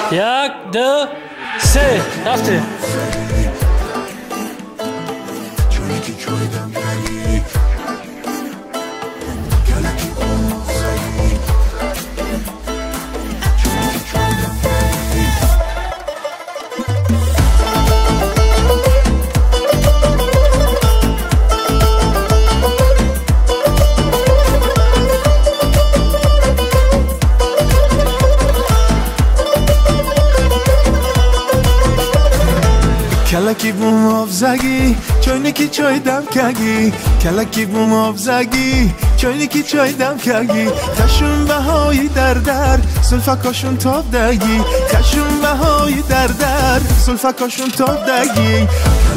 یک دو سه رفته. کلکی بوم آبزگی چاینکی چای دم کگی کلکی بوم آبزگی چاینکی چای دم کگی خشون بهایی در سلفکاشون تاب دگی خشون بهایی در سلفکاشون تاب دگی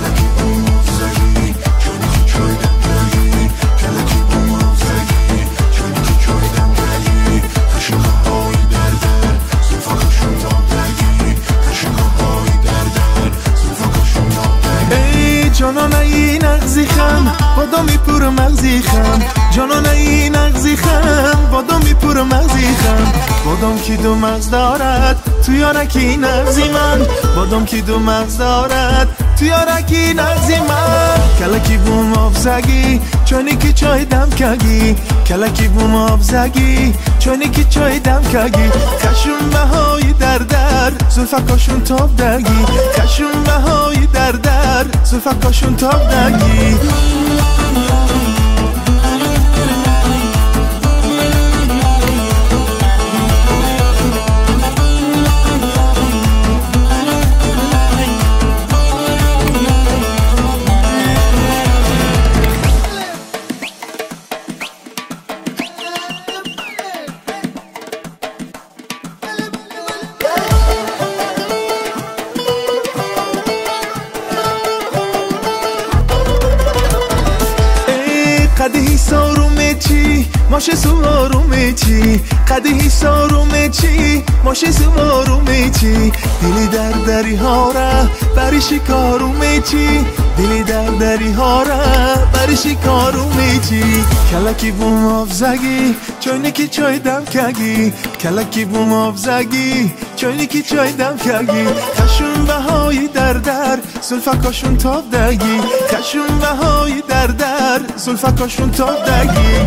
جانان ای نغزی خم بادامی پور مغزی خم جانان ای نغزی خم بادامی پور مغزی خم بادام کی دو مغز دارد تو یارکی نغزی من بادام کی دو مغز دارد تو یارکی نغزی من کلکی بوم آبزگی چاینکی چای دم کگی کلکی بوم آبزگی چاینکی چای دم کگی خشون بهایی در زلفکاشون تاب دگی خشون بهایی در زلفکاشون تاب دگی قدهی سارومه چی ماشه سوارومه چی قدهی سارومه چی ماشه سوارومه چی دلی دری ها را بری شکارومه چی دلی دری ها را بری شکارومه چی کلکی بوم آبزگی چاینکی چای دم کگی کلکی بوم آبزگی چاینکی چای دم کگی خشون بهایی در زلفکاشون تاب دگی خشون بهایی در زلفکاشون تاب دگی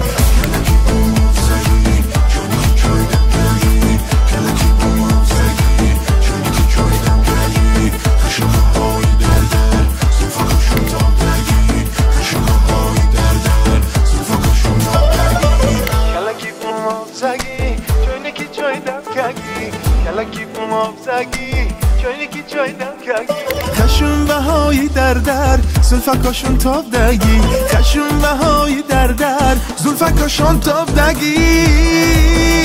کلکی بوم آبزگی چاینکی چای دم کگی خشون بهایی در زلفکاشون تاب دگی خشون بهایی در زلفکاشون تاب دگی